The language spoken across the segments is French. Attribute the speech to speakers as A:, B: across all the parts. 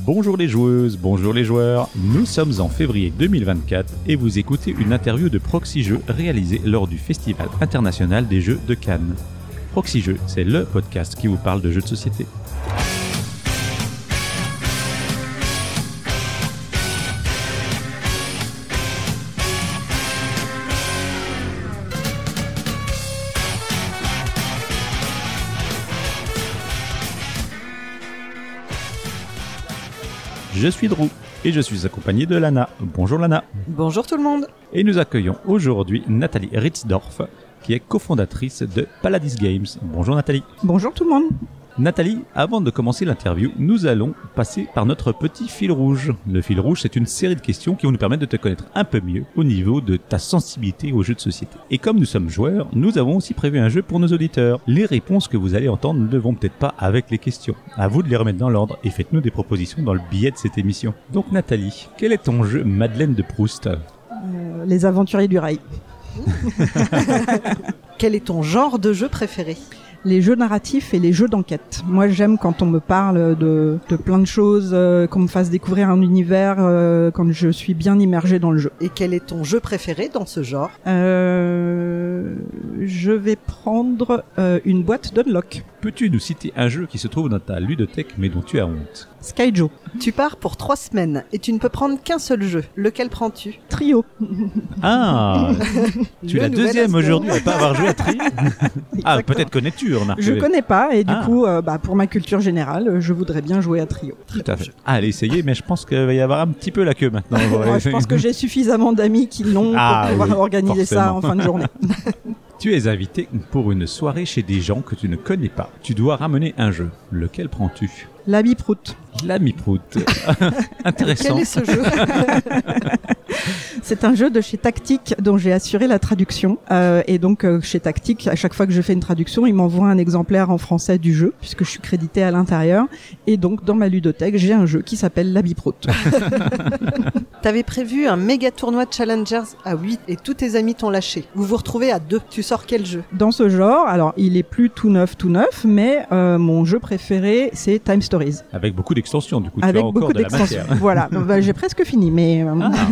A: Bonjour les joueuses, bonjour les joueurs, nous sommes en février 2024 et vous écoutez une interview de Proxy Jeux réalisée lors du Festival international des jeux de Cannes. Proxy Jeux, c'est le podcast qui vous parle de jeux de société. Je suis Drew et je suis accompagné de Lana. Bonjour Lana.
B: Bonjour tout le monde.
A: Et nous accueillons aujourd'hui Nathalie Ritzdorf, qui est cofondatrice de Paladis Games. Bonjour Nathalie.
B: Bonjour tout le monde.
A: Nathalie, avant de commencer l'interview, nous allons passer par notre petit fil rouge. Le fil rouge, c'est une série de questions qui vont nous permettre de te connaître un peu mieux au niveau de ta sensibilité aux jeux de société. Et comme nous sommes joueurs, nous avons aussi prévu un jeu pour nos auditeurs. Les réponses que vous allez entendre ne vont peut-être pas avec les questions. À vous de les remettre dans l'ordre et faites-nous des propositions dans le billet de cette émission. Donc Nathalie, quel est ton jeu Madeleine de Proust ?
B: Les Aventuriers du Rail. Quel est ton genre de jeu préféré ? Les jeux narratifs et les jeux d'enquête. Moi, j'aime quand on me parle de plein de choses, qu'on me fasse découvrir un univers, quand je suis bien immergée dans le jeu. Et quel est ton jeu préféré dans ce genre ? Je vais prendre une boîte d'Unlock.
A: Peux-tu nous citer un jeu qui se trouve dans ta ludothèque mais dont tu as honte ?
B: Skyjo. Tu pars pour 3 semaines et tu ne peux prendre qu'un seul jeu. Lequel prends-tu ? Trio.
A: Ah, tu es la deuxième aujourd'hui à ne pas avoir joué à Trio. Ah, peut-être connais-tu, remarque.
B: Je connais pas et du coup, pour ma culture générale, je voudrais bien jouer à Trio.
A: Tout à fait. Allez, essayez, mais je pense qu'il va y avoir un petit peu la queue maintenant.
B: Je pense que j'ai suffisamment d'amis qui l'ont pour pouvoir organiser ça en fin de journée.
A: Tu es invité pour une soirée chez des gens que tu ne connais pas. Tu dois ramener un jeu. Lequel prends-tu ?
B: L'Ami Prout.
A: L'Ami Prout. Intéressant.
B: Quel est ce jeu ? C'est un jeu de chez Tactique dont j'ai assuré la traduction. Et donc, chez Tactique, à chaque fois que je fais une traduction, ils m'envoient un exemplaire en français du jeu, puisque je suis créditée à l'intérieur. Et donc, dans ma ludothèque, j'ai un jeu qui s'appelle l'Ami Prout. T'avais prévu un méga tournoi de Challengers à 8 et tous tes amis t'ont lâché. Vous vous retrouvez à 2. Tu sors quel jeu ? Dans ce genre, alors, il est plus tout neuf, mais mon jeu préféré, c'est Time Stories.
A: Avec beaucoup d'extensions, du coup.
B: Avec
A: tu as encore
B: beaucoup
A: de la
B: d'extensions.
A: matière.
B: Voilà, j'ai presque fini, mais...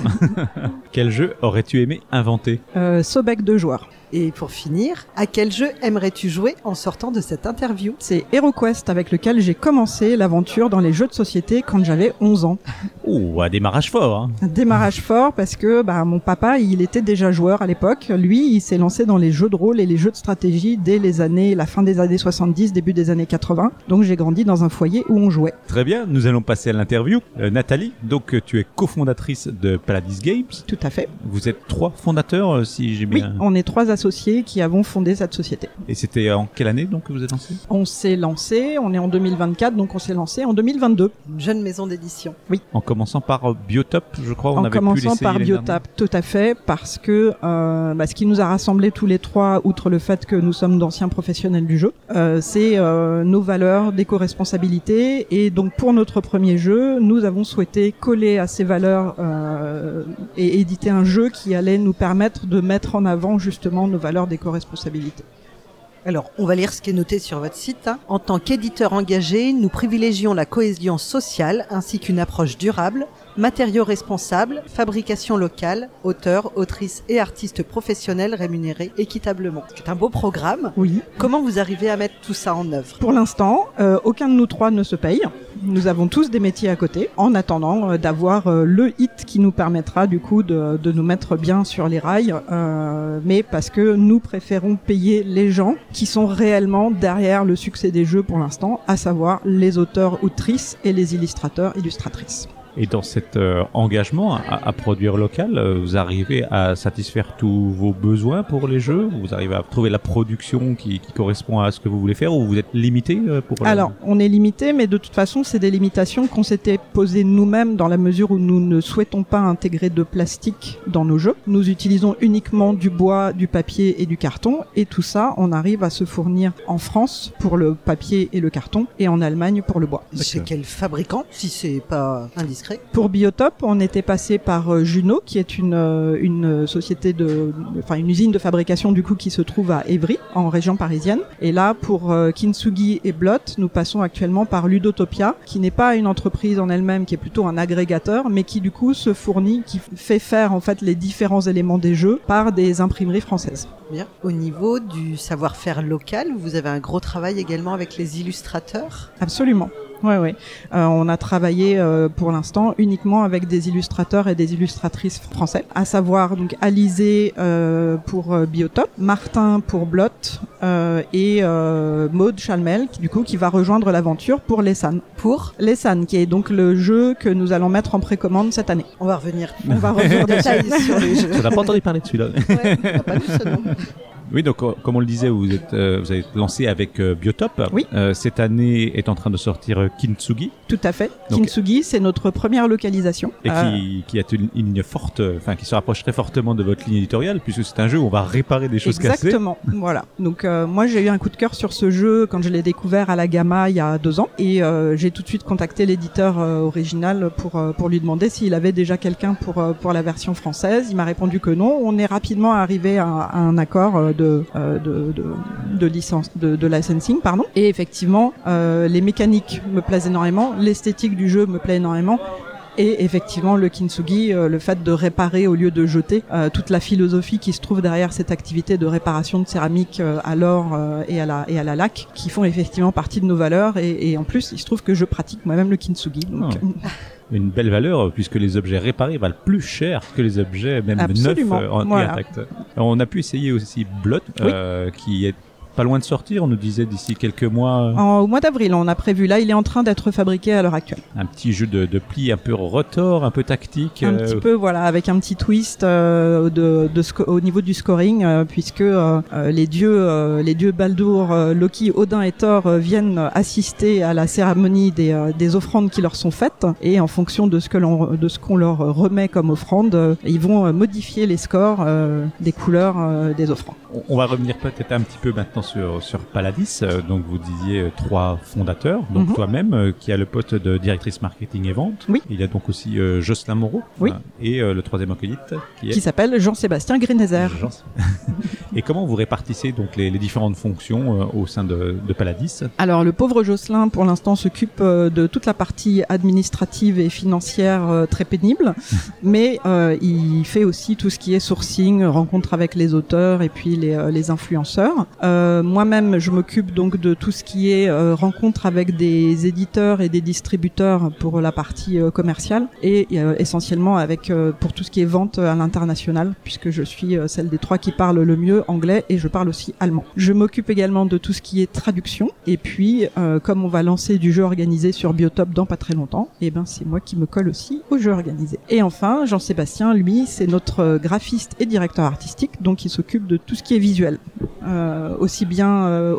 A: Quel jeu aurais-tu aimé inventer ?
B: Sobek 2 joueurs. Et pour finir, à quel jeu aimerais-tu jouer en sortant de cette interview ? C'est HeroQuest avec lequel j'ai commencé l'aventure dans les jeux de société quand j'avais 11 ans.
A: Oh, un démarrage fort, hein.
B: Un démarrage fort parce que mon papa, il était déjà joueur à l'époque. Lui, il s'est lancé dans les jeux de rôle et les jeux de stratégie dès la fin des années 70, début des années 80. Donc j'ai grandi dans un foyer où on jouait.
A: Très bien, nous allons passer à l'interview. Nathalie, donc tu es cofondatrice de Paladis Games.
B: Tout à fait.
A: Vous êtes 3 fondateurs, si j'ai bien...
B: Oui, on est 3 associés qui avons fondé cette société.
A: Et c'était en quelle année donc que vous êtes lancé ?
B: On s'est lancé, on est en 2024, donc on s'est lancé en 2022. Une jeune maison d'édition. Oui.
A: En commençant par Biotop, je crois.
B: En commençant par Biotop, tout à fait, parce que ce qui nous a rassemblés tous les 3, outre le fait que nous sommes d'anciens professionnels du jeu, c'est nos valeurs d'éco-responsabilité. Et donc pour notre premier jeu, nous avons souhaité coller à ces valeurs et éditer un jeu qui allait nous permettre de mettre en avant justement nos valeurs d'éco-responsabilité. Alors, on va lire ce qui est noté sur votre site. En tant qu'éditeur engagé, nous privilégions la cohésion sociale ainsi qu'une approche durable, matériaux responsables, fabrication locale, auteurs, autrices et artistes professionnels rémunérés équitablement. C'est un beau programme. Oui. Comment vous arrivez à mettre tout ça en œuvre ? Pour l'instant, aucun de nous 3 ne se paye. Nous avons tous des métiers à côté, en attendant d'avoir le hit qui nous permettra du coup de nous mettre bien sur les rails, mais parce que nous préférons payer les gens qui sont réellement derrière le succès des jeux pour l'instant, à savoir les auteurs, autrices et les illustrateurs, illustratrices.
A: Et dans cet engagement à produire local, vous arrivez à satisfaire tous vos besoins pour les jeux ? Vous arrivez à trouver la production qui correspond à ce que vous voulez faire, ou vous êtes limité pour...
B: Alors, on est limité, mais de toute façon, c'est des limitations qu'on s'était posées nous-mêmes dans la mesure où nous ne souhaitons pas intégrer de plastique dans nos jeux. Nous utilisons uniquement du bois, du papier et du carton, et tout ça, on arrive à se fournir en France pour le papier et le carton, et en Allemagne pour le bois.
C: C'est quel fabricant, si c'est pas indiscret? indiscret?
B: Pour Biotop, on était passé par Juno, qui est une société une usine de fabrication du coup qui se trouve à Évry, en région parisienne. Et là, pour Kintsugi et Blot, nous passons actuellement par Ludotopia, qui n'est pas une entreprise en elle-même, qui est plutôt un agrégateur, mais qui du coup se fournit, qui fait faire en fait les différents éléments des jeux par des imprimeries françaises.
C: Bien. Au niveau du savoir-faire local, vous avez un gros travail également avec les illustrateurs?
B: Absolument. Ouais. On a travaillé pour l'instant uniquement avec des illustrateurs et des illustratrices français, à savoir donc Alizé pour Biotop, Martin pour Blot et Maud Chalmel qui va rejoindre l'aventure pour Lessan.
C: Pour
B: Lessan, qui est donc le jeu que nous allons mettre en précommande cette année.
C: On va revenir
B: en détail
C: sur les jeux.
A: On n'a pas entendu parler de celui-là.
C: Ouais, on n'a pas vu ce nom.
A: Oui, donc comme on le disait, vous avez lancé avec Biotop.
B: Oui.
A: Cette année est en train de sortir Kintsugi.
B: Tout à fait.
A: Donc,
B: Kintsugi, c'est notre première localisation.
A: Et qui a une ligne forte, qui se rapproche très fortement de votre ligne éditoriale, puisque c'est un jeu où on va réparer des choses cassées.
B: Exactement. Voilà. Donc moi j'ai eu un coup de cœur sur ce jeu quand je l'ai découvert à la Gamma il y a 2 ans, et j'ai tout de suite contacté l'éditeur original pour lui demander s'il avait déjà quelqu'un pour la version française. Il m'a répondu que non. On est rapidement arrivé à un accord de licence, de licensing, pardon. Et effectivement, les mécaniques me plaisent énormément, l'esthétique du jeu me plaît énormément. Et effectivement, le Kintsugi, le fait de réparer au lieu de jeter, toute la philosophie qui se trouve derrière cette activité de réparation de céramique à l'or et à la laque, qui font effectivement partie de nos valeurs. Et en plus, il se trouve que je pratique moi-même le Kintsugi. Donc...
A: Une belle valeur, puisque les objets réparés valent plus cher que les objets même
B: Absolument.
A: neufs et intacts. On a pu essayer aussi Blot, qui est pas loin de sortir, on nous disait d'ici quelques mois.
B: Au mois d'avril, on a prévu. Là, il est en train d'être fabriqué à l'heure actuelle.
A: Un petit jeu de pli un peu rotor, un peu tactique.
B: Un petit peu, voilà, avec un petit twist au niveau du scoring, puisque les dieux Baldur, Loki, Odin et Thor viennent assister à la cérémonie des offrandes qui leur sont faites, et en fonction de ce qu'on leur remet comme offrande, ils vont modifier les scores des couleurs des offrandes.
A: On va revenir peut-être un petit peu maintenant sur Paladis. Donc vous disiez 3 fondateurs, donc toi-même qui a le poste de directrice marketing et vente.
B: Oui.
A: Il y a donc aussi Jocelyn Moreau.
B: Oui.
A: Et le troisième acolyte
B: qui s'appelle Jean-Sébastien Grinezer.
A: Et comment vous répartissez donc les différentes fonctions au sein de Paladis? Alors
B: le pauvre Jocelyn pour l'instant s'occupe de toute la partie administrative et financière très pénible, mais il fait aussi tout ce qui est sourcing, rencontre avec les auteurs et puis les influenceurs. Moi-même, je m'occupe donc de tout ce qui est rencontre avec des éditeurs et des distributeurs pour la partie commerciale, et essentiellement pour tout ce qui est vente à l'international, puisque je suis celle des 3 qui parle le mieux anglais, et je parle aussi allemand. Je m'occupe également de tout ce qui est traduction, et puis comme on va lancer du jeu organisé sur Biotop dans pas très longtemps, et c'est moi qui me colle aussi au jeu organisé. Et enfin, Jean-Sébastien, lui, c'est notre graphiste et directeur artistique, donc il s'occupe de tout ce qui est visuel, aussi bien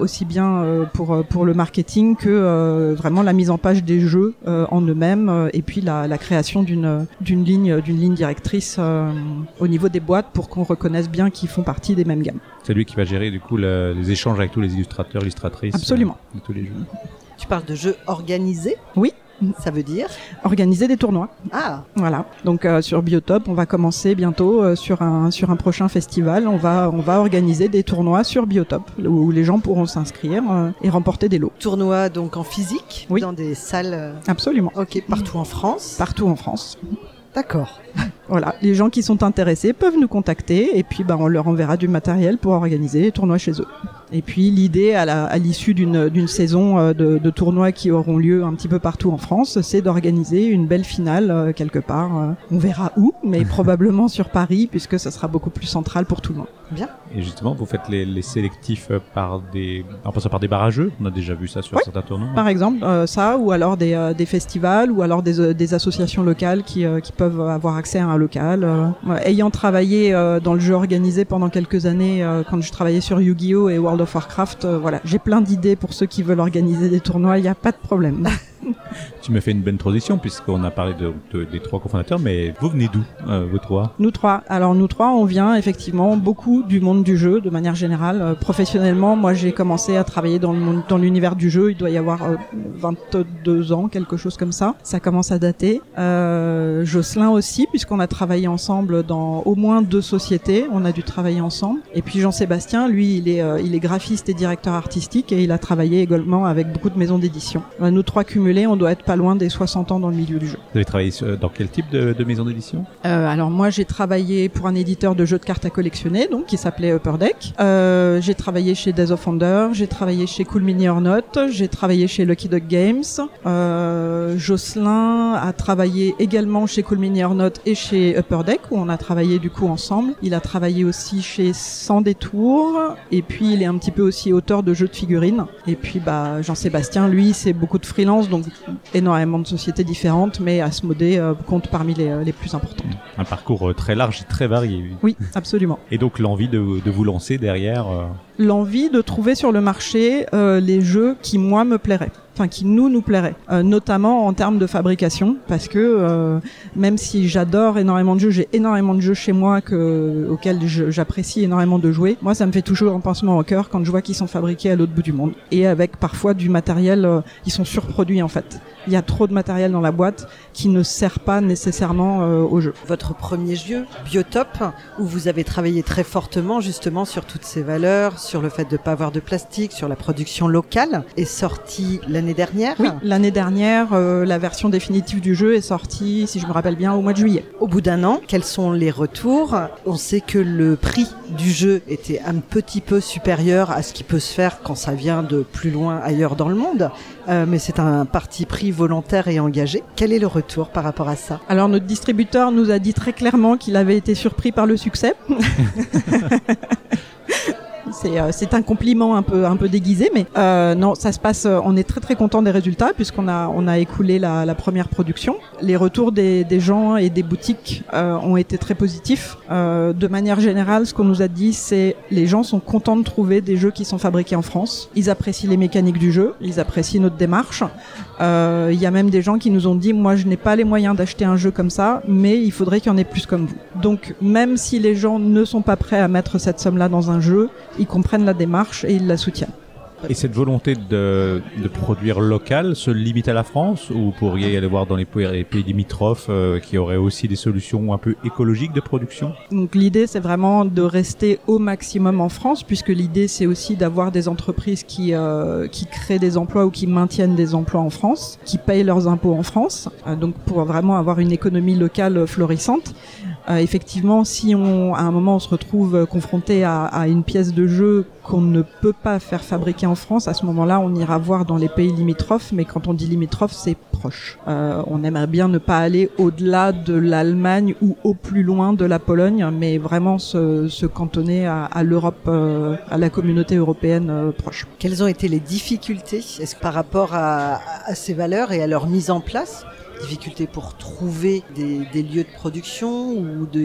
B: pour le marketing que vraiment la mise en page des jeux en eux-mêmes, et puis la création d'une ligne directrice au niveau des boîtes pour qu'on reconnaisse bien qu'ils font partie des mêmes gammes.
A: C'est lui qui va gérer du coup les échanges avec tous les illustrateurs, illustratrices.
B: Absolument.
A: De tous les jeux.
C: Tu parles de jeux organisés?
B: Oui.
C: Ça veut dire
B: organiser des tournois.
C: Ah.
B: Voilà. Donc sur Biotop, on va commencer bientôt sur un prochain festival. On va organiser des tournois sur Biotop où les gens pourront s'inscrire et remporter des lots.
C: Tournois donc en physique,
B: oui.
C: Dans des salles.
B: Absolument.
C: Ok. Partout en France.
B: Partout en France.
C: D'accord.
B: Voilà, les gens qui sont intéressés peuvent nous contacter, et puis on leur enverra du matériel pour organiser les tournois chez eux. Et puis l'idée à l'issue d'une saison de tournois qui auront lieu un petit peu partout en France, c'est d'organiser une belle finale quelque part. On verra où, mais probablement sur Paris, puisque ça sera beaucoup plus central pour tout le monde.
C: Bien.
A: Et justement, vous faites les sélectifs en passant par des barrageux. On a déjà vu ça sur certains tournois.
B: Par exemple, ça, ou alors des festivals, ou alors des associations locales qui peuvent avoir accès à un local. Ayant travaillé dans le jeu organisé pendant quelques années, quand je travaillais sur Yu-Gi-Oh! Et World of Warcraft, j'ai plein d'idées pour ceux qui veulent organiser des tournois, il n'y a pas de problème.
A: Tu me fais une bonne transition puisqu'on a parlé des trois cofondateurs, mais vous venez d'où, vous trois?
B: Nous trois. Alors nous trois, on vient effectivement beaucoup du monde du jeu de manière générale. Professionnellement, moi j'ai commencé à travailler dans l'univers du jeu. Il doit y avoir 22 ans, quelque chose comme ça. Ça commence à dater. Jocelyn aussi, puisqu'on a travaillé ensemble dans au moins 2 sociétés. On a dû travailler ensemble. Et puis Jean-Sébastien, lui, il est graphiste et directeur artistique et il a travaillé également avec beaucoup de maisons d'édition. Nous trois cumulés, on doit être pas loin des 60 ans dans le milieu du jeu.
A: Vous avez travaillé dans quel type de maison d'édition?
B: Alors moi, j'ai travaillé pour un éditeur de jeux de cartes à collectionner, donc qui s'appelait Upper Deck. J'ai travaillé chez Days of Wonder, j'ai travaillé chez Cool Mini or Not, j'ai travaillé chez Lucky Dog Games. Jocelyn a travaillé également chez Cool Mini or Not et chez Upper Deck, où on a travaillé du coup ensemble. Il a travaillé aussi chez Sans Détour, et puis il est un petit peu aussi auteur de jeux de figurines. Et puis Jean-Sébastien, lui, c'est beaucoup de freelance, donc énormément de sociétés différentes, mais Asmodée compte parmi les plus importantes.
A: Un parcours très large et très varié.
B: Oui, absolument.
A: Et donc l'envie de vous lancer derrière
B: L'envie de trouver sur le marché les jeux qui, moi, me plairaient. Enfin, qui nous plairaient. Notamment en termes de fabrication, parce que même si j'adore énormément de jeux, j'ai énormément de jeux chez moi auxquels j'apprécie énormément de jouer. Moi, ça me fait toujours un pincement au cœur quand je vois qu'ils sont fabriqués à l'autre bout du monde. Et avec parfois du matériel, ils sont surproduits en fait. Il y a trop de matériel dans la boîte qui ne sert pas nécessairement au jeu.
C: Votre premier jeu, Biotop, où vous avez travaillé très fortement justement sur toutes ces valeurs, sur le fait de ne pas avoir de plastique, sur la production locale, est sorti l'année dernière.
B: Oui, l'année dernière, la version définitive du jeu est sortie, si je me rappelle bien, au mois de juillet.
C: Au bout d'un an, quels sont les retours? On sait que le prix du jeu était un petit peu supérieur à ce qui peut se faire quand ça vient de plus loin ailleurs dans le monde. Mais c'est un parti pris volontaire et engagé. Quel est le retour par rapport à ça?
B: Alors notre distributeur nous a dit très clairement qu'il avait été surpris par le succès. C'est un compliment un peu déguisé, mais non, ça se passe. On est très très content des résultats puisqu'on a écoulé la première production. Les retours des gens et des boutiques ont été très positifs. De manière générale, ce qu'on nous a dit, c'est les gens sont contents de trouver des jeux qui sont fabriqués en France. Ils apprécient les mécaniques du jeu, ils apprécient notre démarche. Il y a même des gens qui nous ont dit, moi je n'ai pas les moyens d'acheter un jeu comme ça, mais il faudrait qu'il y en ait plus comme vous. Donc même si les gens ne sont pas prêts à mettre cette somme-là dans un jeu, ils comprennent la démarche et ils la soutiennent.
A: Et cette volonté de produire local se limite à la France, ou vous pourriez aller voir dans les pays limitrophes qui auraient aussi des solutions un peu écologiques de production?
B: Donc l'idée c'est vraiment de rester au maximum en France, puisque l'idée c'est aussi d'avoir des entreprises qui créent des emplois ou qui maintiennent des emplois en France, qui payent leurs impôts en France, donc pour vraiment avoir une économie locale florissante. Effectivement, si à un moment on se retrouve confronté à une pièce de jeu qu'on ne peut pas faire fabriquer en France, à ce moment-là, on ira voir dans les pays limitrophes, mais quand on dit limitrophes, c'est proche. On aimerait bien ne pas aller au-delà de l'Allemagne ou au plus loin de la Pologne, mais vraiment se cantonner à l'Europe, à la communauté européenne proche.
C: Quelles ont été les difficultés, est-ce que par rapport à ces valeurs et à leur mise en place? Difficultés pour trouver des lieux de production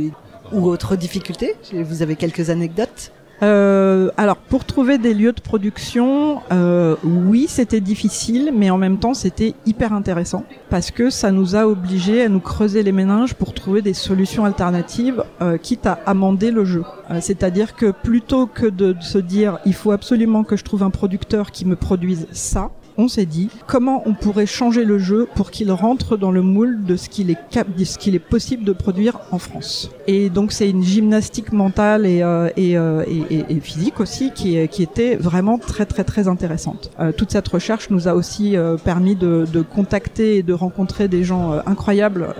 C: ou autres difficultés? Vous avez quelques anecdotes?
B: Alors pour trouver des lieux de production, oui c'était difficile, mais en même temps c'était hyper intéressant parce que ça nous a obligés à nous creuser les méninges pour trouver des solutions alternatives, quitte à amender le jeu. C'est-à-dire que plutôt que de se dire il faut absolument que je trouve un producteur qui me produise ça, on s'est dit comment on pourrait changer le jeu pour qu'il rentre dans le moule de ce qu'il est possible de produire en France. Et donc c'est une gymnastique mentale et physique aussi qui était vraiment très très très intéressante. Toute cette recherche nous a aussi permis de contacter et de rencontrer des gens incroyables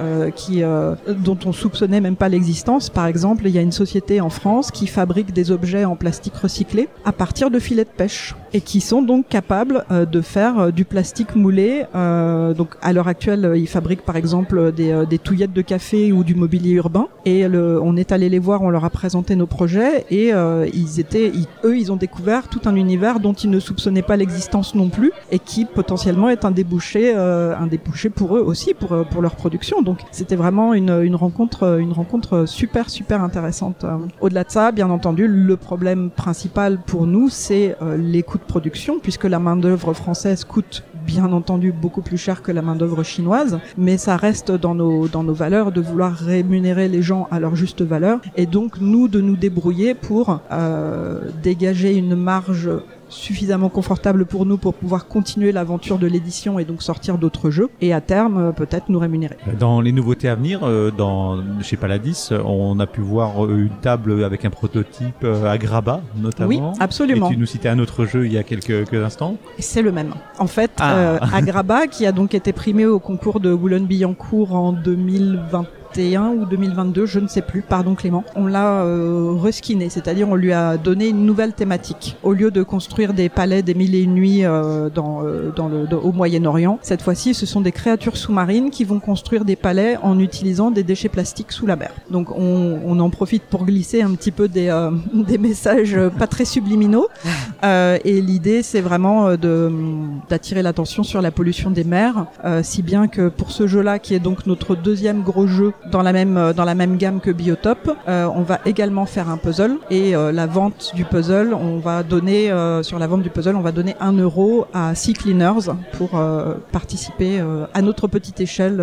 B: dont on soupçonnait même pas l'existence. Par exemple, il y a une société en France qui fabrique des objets en plastique recyclé à partir de filets de pêche et qui sont donc capables de faire du plastique moulé. Donc à l'heure actuelle, ils fabriquent par exemple des touillettes de café ou du mobilier urbain. Et on est allé les voir, on leur a présenté nos projets et ils ont découvert tout un univers dont ils ne soupçonnaient pas l'existence non plus et qui potentiellement est un débouché pour eux aussi pour leur production. Donc c'était vraiment une rencontre super super intéressante. Au-delà de ça, bien entendu, le problème principal pour nous c'est les coûts de production, puisque la main-d'œuvre française coûte bien entendu beaucoup plus cher que la main-d'œuvre chinoise, mais ça reste dans nos valeurs de vouloir rémunérer les gens à leur juste valeur, et donc nous de nous débrouiller pour dégager une marge suffisamment confortable pour nous pour pouvoir continuer l'aventure de l'édition et donc sortir d'autres jeux et à terme peut-être nous rémunérer.
A: Dans les nouveautés à venir, chez Palladice, on a pu voir une table avec un prototype Agrabah notamment.
B: Oui, absolument.
A: Et tu nous citais un autre jeu il y a quelques instants.
B: C'est le même. En fait, Agrabah qui a donc été primé au concours de Boulogne-Billancourt en 2021 ou 2022, je ne sais plus, pardon Clément. On l'a reskiné, c'est-à-dire on lui a donné une nouvelle thématique. Au lieu de construire des palais des mille et une nuits au Moyen-Orient, cette fois-ci ce sont des créatures sous-marines qui vont construire des palais en utilisant des déchets plastiques sous la mer. Donc on en profite pour glisser un petit peu des messages pas très subliminaux et l'idée c'est vraiment d'attirer l'attention sur la pollution des mers, si bien que pour ce jeu-là qui est donc notre deuxième gros jeu dans la même gamme que Biotop, on va également faire un puzzle et la vente du puzzle, on va donner 1 € à Sea Cleaners pour participer à notre petite échelle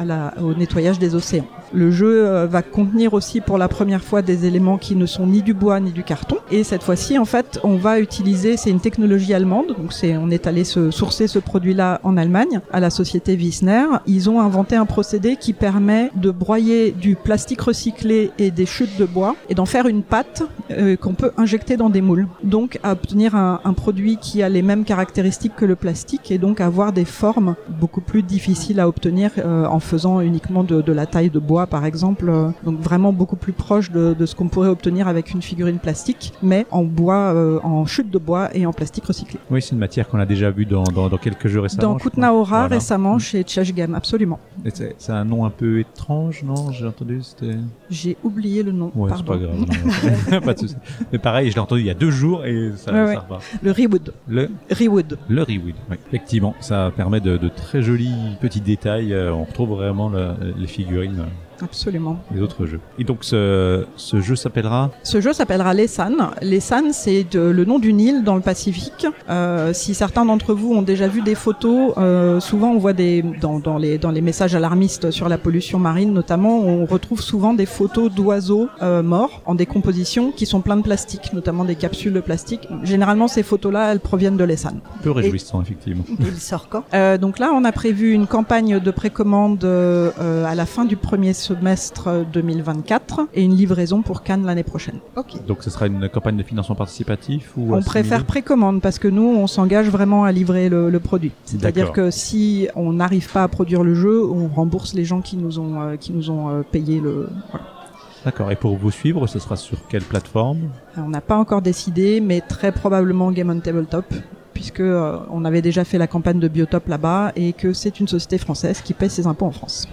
B: au nettoyage des océans. Le jeu va contenir aussi pour la première fois des éléments qui ne sont ni du bois ni du carton. Et cette fois-ci, en fait, on va utiliser, c'est une technologie allemande, donc on est allé sourcer ce produit-là en Allemagne, à la société Wissner. Ils ont inventé un procédé qui permet de broyer du plastique recyclé et des chutes de bois et d'en faire une pâte qu'on peut injecter dans des moules. Donc à obtenir un produit qui a les mêmes caractéristiques que le plastique et donc avoir des formes beaucoup plus difficiles à obtenir en faisant uniquement de la taille de bois par exemple, donc vraiment beaucoup plus proche de ce qu'on pourrait obtenir avec une figurine plastique, mais en bois, en chute de bois et en plastique recyclé.
A: Oui, c'est une matière qu'on a déjà vue dans quelques jeux récemment.
B: Dans Kutnaora récemment, chez Chess Game, absolument.
A: Et c'est un nom un peu étrange, non? J'ai entendu, c'était...
B: J'ai oublié le nom,
A: ouais,
B: pardon.
A: C'est pas grave. Pas de souci. Mais pareil, je l'ai entendu il y a 2 jours et ça repart.
B: Le Rewood. Le Rewood, oui. Effectivement,
A: ça permet de très jolis petits détails. On retrouve vraiment les figurines.
B: Absolument.
A: Les autres jeux. Et donc ce jeu s'appellera? Ce jeu s'appellera
B: Lesan. Lesan, c'est le nom d'une île dans le Pacifique. Si certains d'entre vous ont déjà vu des photos, souvent on voit dans les messages alarmistes sur la pollution marine notamment, on retrouve souvent des photos d'oiseaux morts en décomposition qui sont pleins de plastique, notamment des capsules de plastique. Généralement ces photos-là, elles proviennent de Lesan.
A: Peu réjouissant, effectivement.
C: Et il sort quand?
B: Donc là, on a prévu une campagne de précommande à la fin du premier semestre 2024 et une livraison pour Cannes l'année prochaine.
C: Okay.
A: Donc ce sera une campagne de financement participatif ou
B: on préfère précommande parce que nous on s'engage vraiment à livrer le produit. C'est-à-dire que si on n'arrive pas à produire le jeu, on rembourse les gens qui nous ont payé le. Voilà.
A: D'accord. Et pour vous suivre, ce sera sur quelle plateforme?
B: On n'a pas encore décidé, mais très probablement Game on Tabletop, puisque on avait déjà fait la campagne de Biotop là-bas et que c'est une société française qui paie ses impôts en France.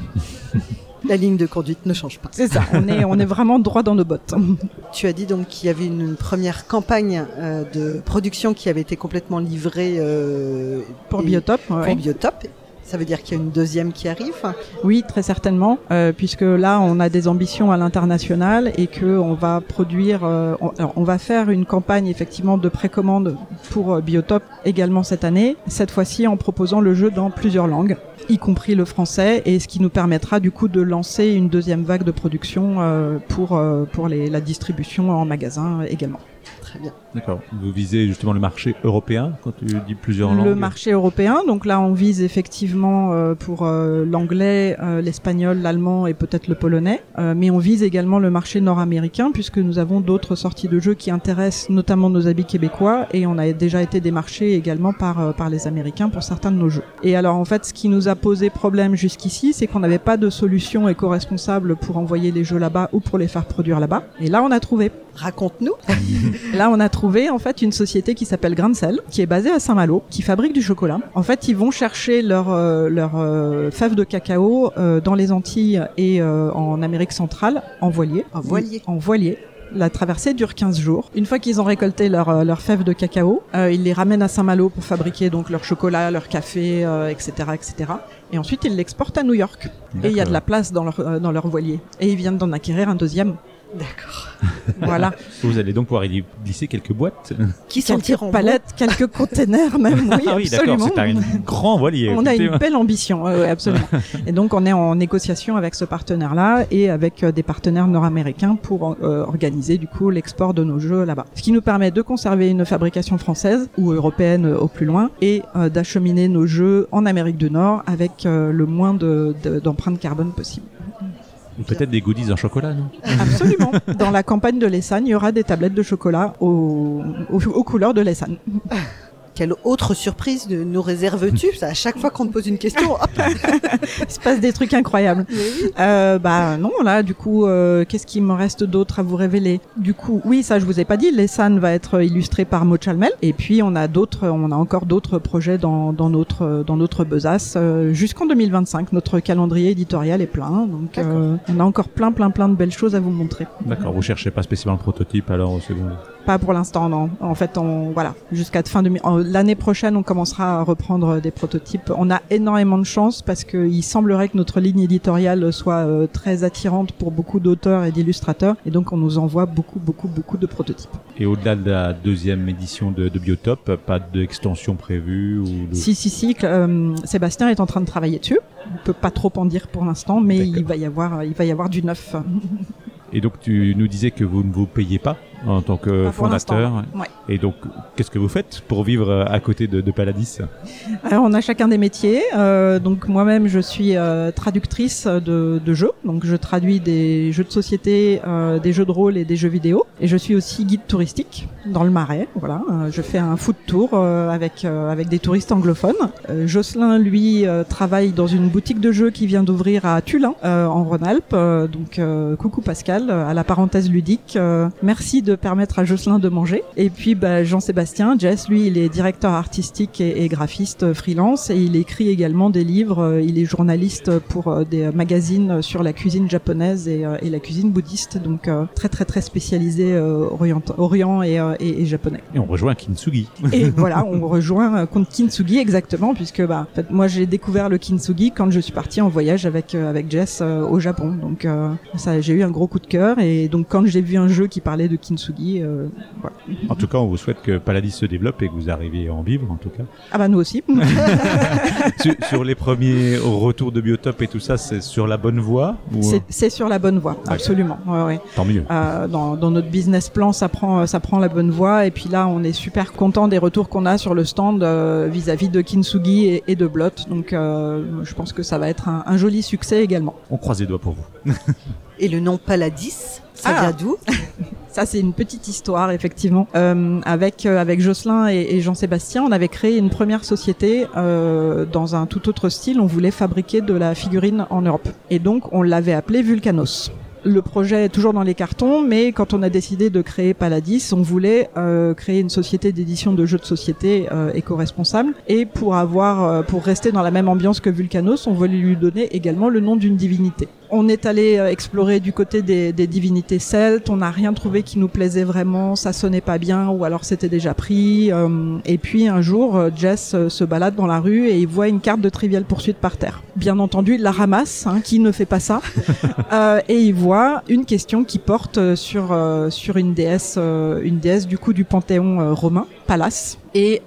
C: La ligne de conduite ne change pas.
B: C'est ça, on est vraiment droit dans nos bottes.
C: Tu as dit donc qu'il y avait une première campagne de production qui avait été complètement livrée
B: pour Biotop.
C: Pour Biotop. Ça veut dire qu'il y a une deuxième qui arrive?
B: Oui, très certainement, puisque là, on a des ambitions à l'international et que on va produire, on va faire une campagne effectivement de précommande pour Biotop également cette année. Cette fois-ci, en proposant le jeu dans plusieurs langues, y compris le français, et ce qui nous permettra du coup de lancer une deuxième vague de production pour la distribution en magasin également.
C: Très bien.
A: D'accord. Vous visez justement le marché européen quand tu dis plusieurs langues?
B: Le marché européen. Donc là, on vise effectivement pour l'anglais, l'espagnol, l'allemand et peut-être le polonais. Mais on vise également le marché nord-américain puisque nous avons d'autres sorties de jeux qui intéressent notamment nos amis québécois et on a déjà été démarchés également par les Américains pour certains de nos jeux. Et alors en fait, ce qui nous a posé problème jusqu'ici, c'est qu'on n'avait pas de solution éco-responsable pour envoyer les jeux là-bas ou pour les faire produire là-bas. Et là, on a trouvé.
C: Raconte-nous.
B: Là, on a trouvé en fait une société qui s'appelle Grain de Sel, qui est basée à Saint-Malo, qui fabrique du chocolat. En fait, ils vont chercher leur fèves de cacao dans les Antilles et en Amérique centrale en voilier. En voilier. La traversée dure 15 jours. Une fois qu'ils ont récolté leurs fèves de cacao, ils les ramènent à Saint-Malo pour fabriquer donc leur chocolat, leur café, etc., etc. Et ensuite, ils l'exportent à New York. D'accord. Et il y a de la place dans leur voilier. Et ils viennent d'en acquérir un deuxième.
C: D'accord.
B: Voilà.
A: Vous allez donc pouvoir y glisser quelques boîtes.
C: Qui
B: Quelques
C: sentiront
B: palettes, quelques containers même, oui,
A: Ah oui,
B: absolument.
A: d'accord, c'est un grand voilier.
B: On a
A: écoutez.
B: une belle ambition, ouais, absolument. Et donc on est en négociation avec ce partenaire-là et avec des partenaires nord-américains pour organiser du coup l'export de nos jeux là-bas. Ce qui nous permet de conserver une fabrication française ou européenne au plus loin et d'acheminer nos jeux en Amérique du Nord avec le moins d'empreinte carbone possible.
A: Ou peut-être des goodies en chocolat, non?
B: Absolument. Dans la campagne de l'Essonne, il y aura des tablettes de chocolat aux couleurs de l'Essonne.
C: Quelle autre surprise nous réserves-tu? À chaque fois qu'on te pose une question, hop.
B: Il se passe des trucs incroyables.
C: Oui.
B: Non, là, du coup, qu'est-ce qu'il me reste d'autre à vous révéler? Du coup, oui, ça, je vous ai pas dit. L'Essonne va être illustré par Maud Chalmel. Et puis, on a encore d'autres projets dans notre besace jusqu'en 2025. Notre calendrier éditorial est plein. Donc, on a encore plein de belles choses à vous montrer.
A: D'accord, vous cherchez pas spécialement le prototype alors au second?
B: Pas pour l'instant, non. En fait, jusqu'à l'année prochaine, on commencera à reprendre des prototypes. On a énormément de chance parce qu'il semblerait que notre ligne éditoriale soit très attirante pour beaucoup d'auteurs et d'illustrateurs. Et donc, on nous envoie beaucoup de prototypes.
A: Et au-delà de la deuxième édition de Biotop, pas d'extension prévue ou de...
B: Si, Sébastien est en train de travailler dessus. On peut pas trop en dire pour l'instant, mais il va y avoir du neuf.
A: Et donc, tu nous disais que vous ne vous payez pas en tant que fondateur.
B: Ouais.
A: Et donc, qu'est-ce que vous faites pour vivre à côté de Paladis?
B: Alors, on a chacun des métiers. Donc, moi-même, je suis traductrice de jeux. Donc, je traduis des jeux de société, des jeux de rôle et des jeux vidéo. Et je suis aussi guide touristique dans le Marais. Voilà. Je fais un food tour avec des touristes anglophones. Jocelyn, lui, travaille dans une boutique de jeux qui vient d'ouvrir à Tullin, en Rhône-Alpes. Donc, coucou Pascal, à la parenthèse ludique. Merci de permettre à Jocelyn de manger. Et puis Jean-Sébastien, Jess, lui, il est directeur artistique et graphiste freelance et il écrit également des livres. Il est journaliste pour des magazines sur la cuisine japonaise et la cuisine bouddhiste, donc très spécialisé Orient et japonais.
A: Et on rejoint Kintsugi.
B: Et voilà, on rejoint Kintsugi exactement, puisque en fait, moi j'ai découvert le Kintsugi quand je suis partie en voyage avec Jess au Japon. Donc ça, j'ai eu un gros coup de cœur et donc quand j'ai vu un jeu qui parlait de Kintsugi, voilà.
A: En tout cas, on vous souhaite que Paladis se développe et que vous arriviez à en vivre, en tout cas.
B: Ah bah nous aussi.
A: sur les premiers retours de Biotop et tout ça, c'est sur la bonne voie ou...
B: C'est sur la bonne voie, absolument. Ouais.
A: Tant mieux.
B: Dans notre business plan, ça prend la bonne voie. Et puis là, on est super content des retours qu'on a sur le stand vis-à-vis de Kintsugi et de Blot. Donc, je pense que ça va être un joli succès également.
A: On croise les doigts pour vous.
C: Et le nom Paladis, ça vient d'où?
B: Ça, c'est une petite histoire, effectivement. Avec Jocelyn et Jean-Sébastien, on avait créé une première société dans un tout autre style. On voulait fabriquer de la figurine en Europe. Et donc, on l'avait appelé Vulcanos. Le projet est toujours dans les cartons, mais quand on a décidé de créer Paladis, on voulait créer une société d'édition de jeux de société éco-responsable. Et pour rester dans la même ambiance que Vulcanos, on voulait lui donner également le nom d'une divinité. On est allé explorer du côté des divinités celtes, on n'a rien trouvé qui nous plaisait vraiment, ça sonnait pas bien ou alors c'était déjà pris. Et puis un jour, Jess se balade dans la rue et il voit une carte de Trivial Pursuit par terre. Bien entendu, il la ramasse, qui ne fait pas ça, et il voit une question qui porte sur une déesse du coup du panthéon romain, Pallas, et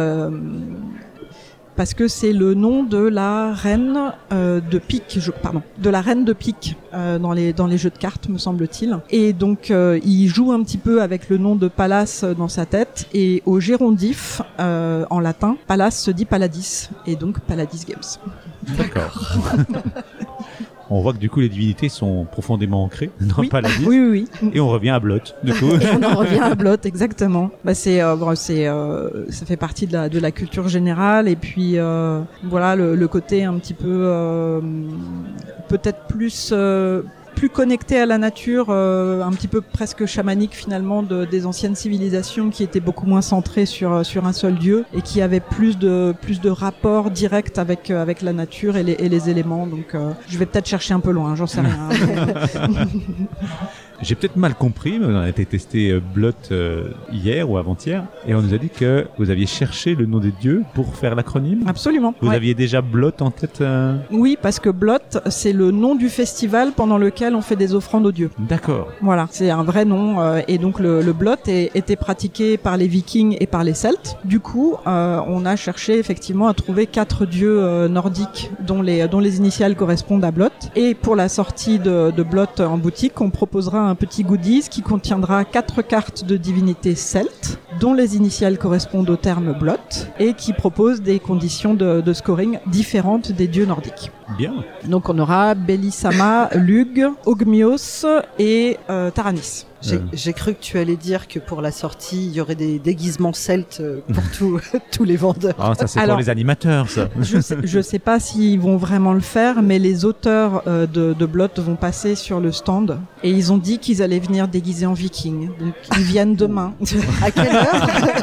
B: parce que c'est le nom de la reine de pique, de la reine de pique dans les jeux de cartes, me semble-t-il. Et donc il joue un petit peu avec le nom de Pallas dans sa tête, et au gérondif en latin, Pallas se dit Paladis, et donc Paladis Games.
A: D'accord. On voit que du coup les divinités sont profondément ancrées dans Paladis.
B: Oui.
A: Et on revient à Blot, du coup.
B: Et on en revient à Blot, exactement. Ça fait partie de la culture générale, et puis voilà le côté un petit peu peut-être plus connecté à la nature, un petit peu presque chamanique finalement des anciennes civilisations qui étaient beaucoup moins centrées sur un seul dieu et qui avaient plus de rapport direct avec la nature et les éléments. Donc je vais peut-être chercher un peu loin, j'en sais rien.
A: J'ai peut-être mal compris, mais on a été testé Blot hier ou avant-hier, et on nous a dit que vous aviez cherché le nom des dieux pour faire l'acronyme.
B: Absolument.
A: Vous aviez déjà Blot en tête
B: Oui, parce que Blot, c'est le nom du festival pendant lequel on fait des offrandes aux dieux.
A: D'accord.
B: Voilà, c'est un vrai nom. Et donc le Blot était pratiqué par les Vikings et par les Celtes. Du coup, on a cherché effectivement à trouver 4 dieux nordiques dont les initiales correspondent à Blot. Et pour la sortie de Blot en boutique, on proposera un petit goodies qui contiendra 4 cartes de divinités celtes dont les initiales correspondent au terme Blot et qui propose des conditions de scoring différentes des dieux nordiques.
A: Bien.
B: Donc on aura Belisama, Lugh, Ogmios et Taranis.
C: J'ai cru que tu allais dire que pour la sortie, il y aurait des déguisements celtes pour tous les vendeurs.
A: Ah, ça c'est pour les animateurs, ça.
B: Je sais pas s'ils vont vraiment le faire, mais les auteurs de Blot vont passer sur le stand et ils ont dit qu'ils allaient venir déguisés en vikings. Donc ils viennent demain.
C: À quelle heure?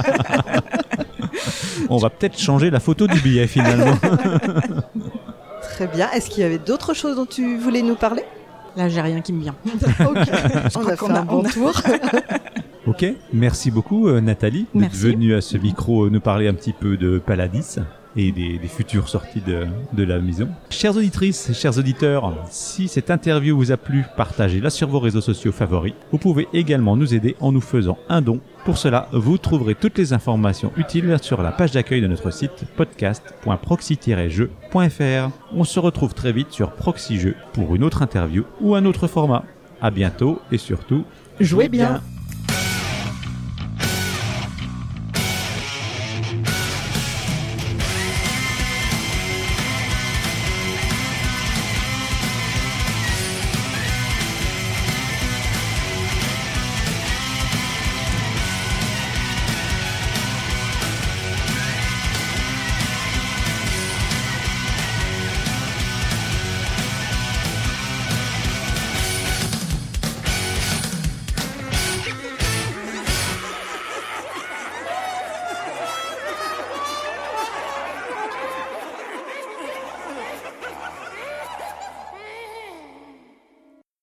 A: On va peut-être changer la photo du billet finalement.
C: Très bien. Est-ce qu'il y avait d'autres choses dont tu voulais nous parler?
B: Là, j'ai rien qui me vient.
C: Ok. On a fait un bon tour.
A: Ok, merci beaucoup Nathalie d'être venue à ce micro nous parler un petit peu de Paladis et des futures sorties de la maison. Chères auditrices, chers auditeurs, si cette interview vous a plu, partagez-la sur vos réseaux sociaux favoris. Vous pouvez également nous aider en nous faisant un don. Pour cela, vous trouverez toutes les informations utiles sur la page d'accueil de notre site podcast.proxy-jeux.fr. On se retrouve très vite sur Proxy Jeux pour une autre interview ou un autre format. À bientôt et surtout,
B: jouez bien.